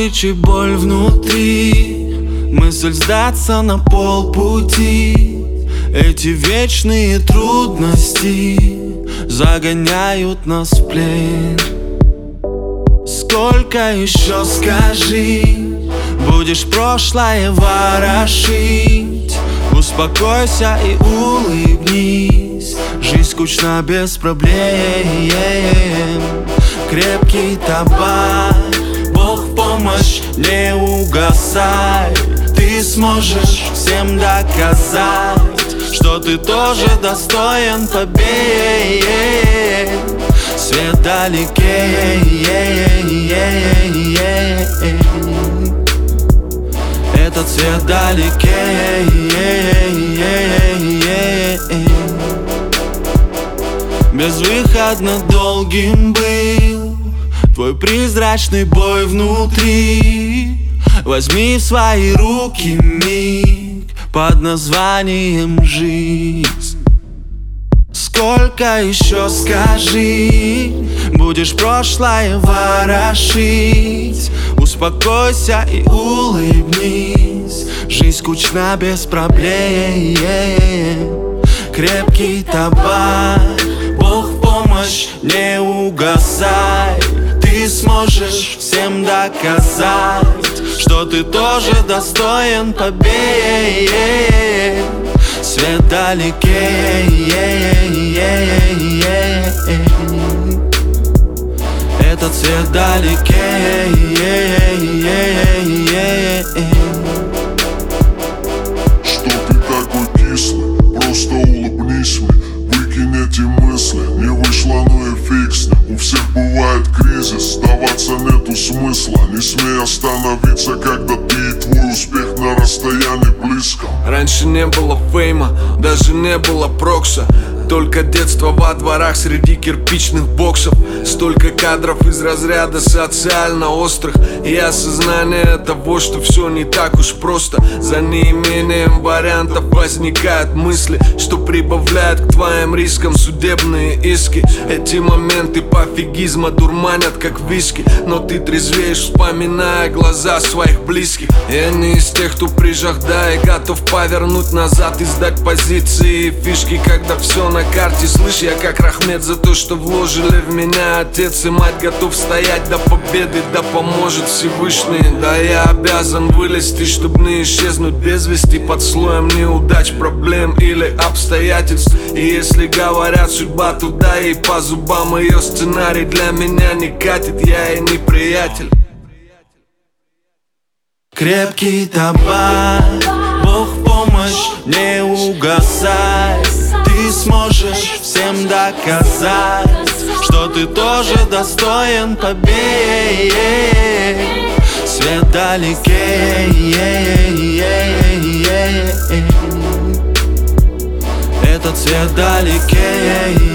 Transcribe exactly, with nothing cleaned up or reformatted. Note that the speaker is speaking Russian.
горечь и боль внутри, мысль сдаться на полпути. Эти вечные трудности загоняют нас в плен. Сколько еще, скажи, будешь прошлое ворошить? Успокойся и улыбнись, жизнь скучна без проблем. Крепкий табак, Бог в помощь, не угасай. Ты сможешь всем доказать, что ты тоже достоин побед. Свет вдалеке, этот свет вдалеке. Безвыходно долгим был твой призрачный бой внутри. Возьми в свои руки миг под названием жизнь. Сколько еще, скажи, будешь прошлое ворошить? Успокойся и улыбнись, жизнь скучна без проблем. Крепкий табак, Бог в помощь, не угасай. Ты сможешь всем доказать, что ты тоже достоин побед. Свет вдалеке, этот свет вдалеке. Что ты такой кислый, просто улыбнись мне. Выкинь эти мысли, не вышло, ну и фиг с ним. У всех бывает кризис, сдаваться нету смысла. Не смей остановиться, когда ты и твой успех на расстоянии близком. Раньше не было фейма, даже не было прокса. Только детство во дворах среди кирпичных боксов. Столько кадров из разряда социально острых и осознание того, что все не так уж просто. За неимением вариантов возникают мысли, что прибавляют к твоим рискам судебные иски. Эти моменты пофигизма дурманят как виски, но ты трезвеешь, вспоминая глаза своих близких. Я не из тех, кто прижахда и готов повернуть назад и сдать позиции и фишки, когда все на карте. Слышь, я как Рахмет за то, что вложили в меня отец и мать. Готов стоять до победы, да поможет Всевышний. Да я обязан вылезти, чтобы не исчезнуть без вести под слоем неудач, проблем или обстоятельств. И если говорят судьба, туда и по зубам. Ее сценарий для меня не катит, я и не приятель. Крепкий табак, Бог в помощь, не угасай. Ты сможешь всем доказать, что ты тоже достоин побед. Свет вдалеке, этот свет вдалеке.